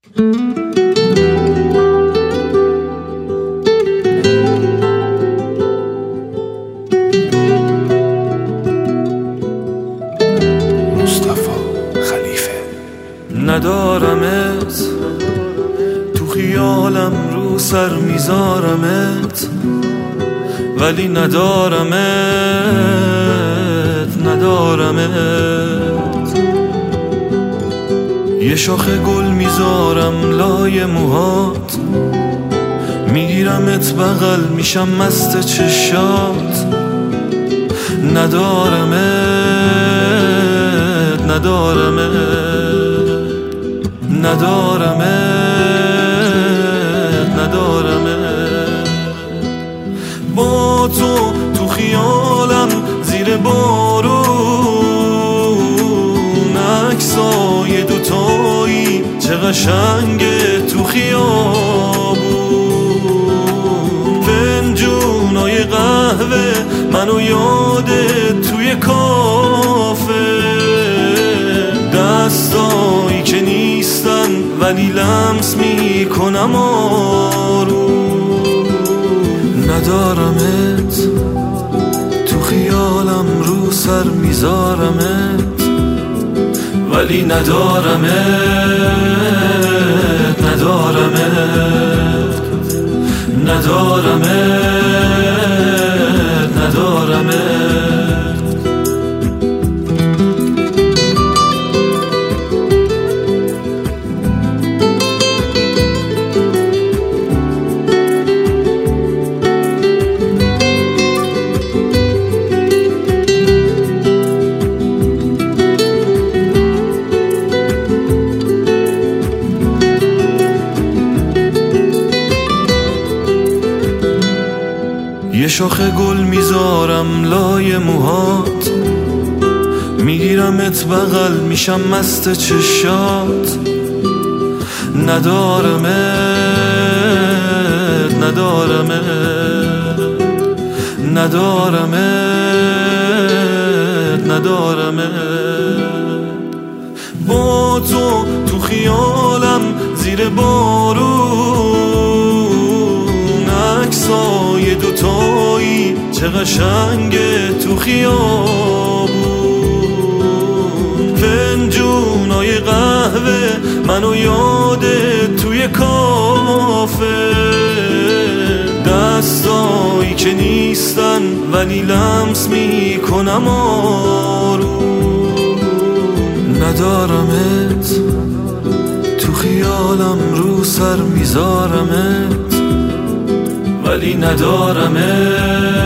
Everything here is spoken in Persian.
ندارمت تو خیالم رو سر میذارمت، ولی ندارمت یه شاخه گل میذارم لای موهات، میگیرمت بغل میشم مست چشات. ندارمت با تو خیالم زیر بارون، عکسای دوتایی چه قشنگه تو خیابون. فنجونای قهوه منو یاده توی کافه، دستایی که نیستن ولی لمس میکنم آروم. ندارمت تو خیالم رو سر میذارمت، ولی ندارمت. یه شاخه گل میذارم لای موهات، میگیرمت بغل میشم مست چشات. ندارمت با تو خیالم زیر بارون، عکسای دوتایی چه قشنگه تو خیابون. فنجونای قهوه منو یاده توی کافه، دستایی که نیستن ولی لمس میکنم آروم. ندارمت تو خیالم رو سر میذارمت، ولی ندارمت.